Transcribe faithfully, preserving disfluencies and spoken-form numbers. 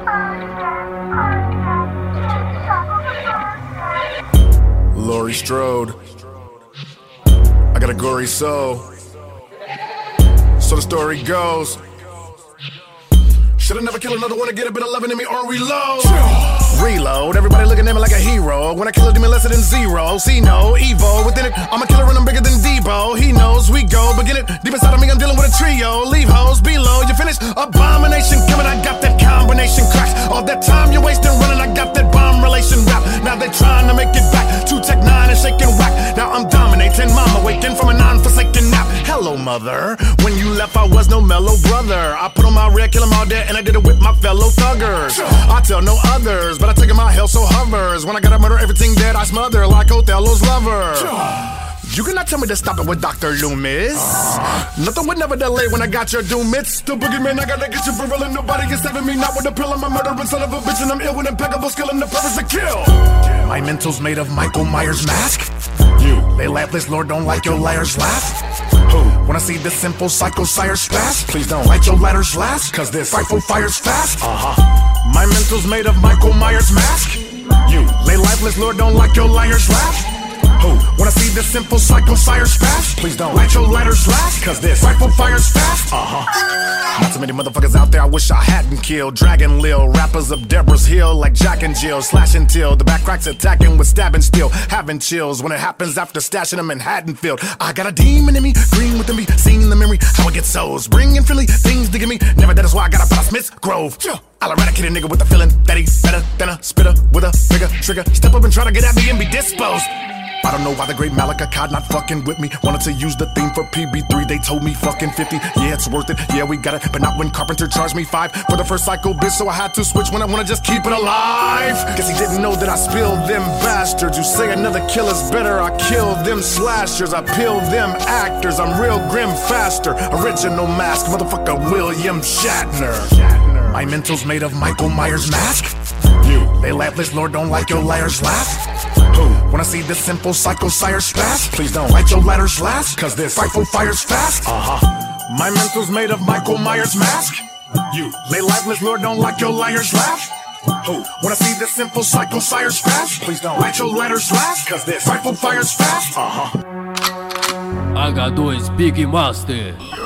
Laurie Strode. I got a gory soul. So the story goes. Should've never killed another one to get a bit of loving in me or reload. Reload, everybody looking at me like a hero. When I kill a demon lesser than zero. See no evil within it. I'm a killer and I'm bigger than Debo. He knows we go, begin it. Deep inside of me, I'm dealing with a trio. Leave hoes below, you finish. Abomination coming, I got that combination crash. All that time you're wasting running, I got that bomb relation rap. Now they trying to make it back. Two tech nine and shaking whack. Now I'm dominating, mama waking from a non-forsaken nap. Hello, mother. When you left, I was no mellow brother. I put on my red, kill 'em all dead, and I did it with my fellow thuggers. I tell no others, but I take 'em out, hell so hovers. When I gotta murder everything dead, I smother like Othello's lover. You cannot tell me to stop it with Doctor Loomis. Nothing would never delay when I got your doom. It's the boogeyman, I gotta get you for real, and nobody can save me. Not with a pill, I'm a murdering son of a bitch, and I'm ill with impeccable skill and the purpose to kill. My mental's made of Michael Myers' mask. You, they laugh, this Lord don't like your liars laugh. Who? When I see this simple psycho sire spaz, please don't light your ladders last, cause this frightful fire's fast. Uh-huh. My mental's made of Michael Myers' mask. You, lay lifeless, Lord don't like your liars laugh. Who? When I see this simple psycho sire's fast, please don't light your lighters last, cause this frightful fire's fast. Uh-huh. Not too many motherfuckers out there I wish I hadn't killed. Dragon Lil, rappers of Deborah's Hill, like Jack and Jill, slashing till the back cracks attacking with stabbing steel. Having chills when it happens after stashing them in Haddonfield. I got a demon in me, green within me, seeing the memory, how I get souls, bringing Philly things to give me. Never that is why I got up out of Smith's Grove. I'll eradicate a nigga with the feeling that he's better than a spitter with a bigger trigger. Step up and try to get at me and be disposed. I don't know why the great Malika Cod not fucking with me. Wanted to use the theme for P B three, they told me fucking fifty. Yeah, it's worth it, yeah, we got it. But not when Carpenter charged me five for the first psycho bitch, so I had to switch when I wanna just keep it alive. Guess he didn't know that I spilled them bastards. You say another killer's better, I kill them slashers. I peel them actors, I'm real grim faster. Original mask, motherfucker William Shatner. My mental's made of Michael Myers' mask. You, they laugh, this Lord don't like your liars laugh. Who? When I see this simple psycho sire's fast, please don't light your ladders last, cause this frightful fire's fast. Uh-huh. My mental's made of Michael Myers' mask. You, lay lifeless, Lord don't like your liars laugh. Who? When I see this simple psycho sire's fast, please don't light your ladders last, cause this frightful fire's fast. Uh-huh. H dois Big Master.